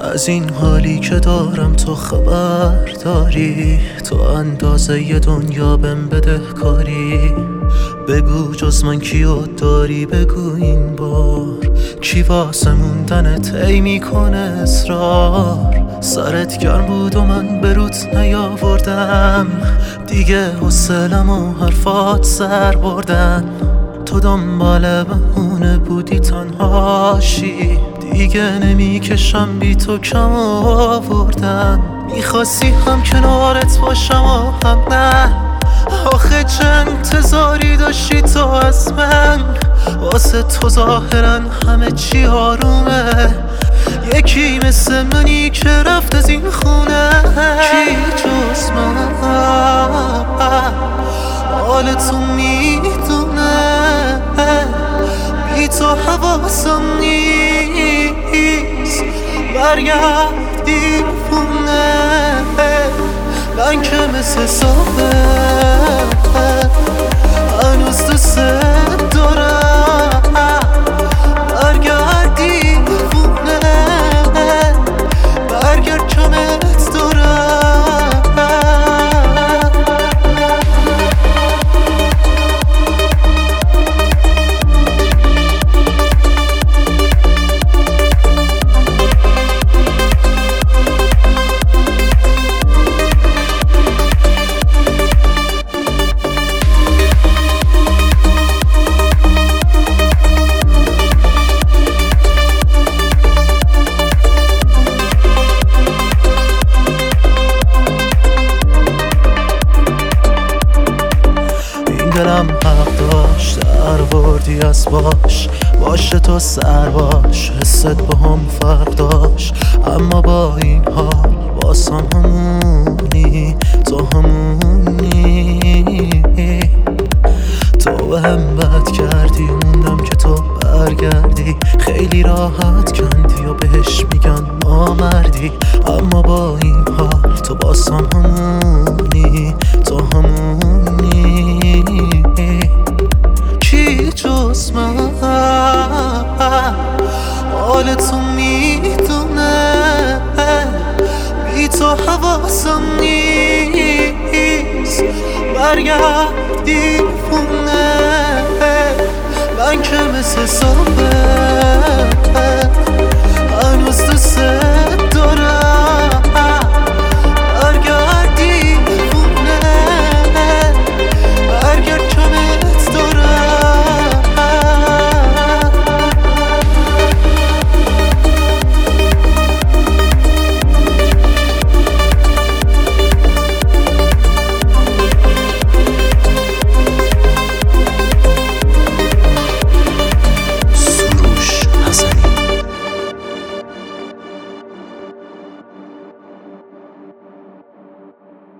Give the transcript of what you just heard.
از این حالی که دارم تو خبر داری؟ تو اندازه ی دنیا بهم بده کاری. بگو جز من کیو داری، بگو این بار کی واسه موندنت ای میکنه اصرار. سرت گرم بود و من به روت نیاوردم، دیگه حوصلم و حرفات سر بردن. تو دنبال بهونه بودی تنهاشی، دیگه نمیکشم بی تو کم آوردن. میخواستی هم کنارت باشم و هم نه، آخه چه انتظاری داشتی تو از من؟ واسه تو ظاهرا همه چی آرومه، یکی مثل منی که رفت از این خونه. کی جز من حال تو میدونه؟ بی تو حواسم نیست، برگردی خونه. من که مثل صبح هنوز دوست دارم، برگردی خونه، برگرد کمت دارم. دلم حق داشت درآوردی از باشه تو سر باش، حست با هم فرق داشت. اما با این حال واسم همونی، تو همونی. تو بهم بد کردی، موندم که تو برگردی. خیلی راحت کندی و بهش میگن ما مردی، اما با این حال تو واسم همونی، تو همونی. کی جز من حال تو میدونه؟ بی تو حواسم نیست، برگردی خونه. من که مثل صبح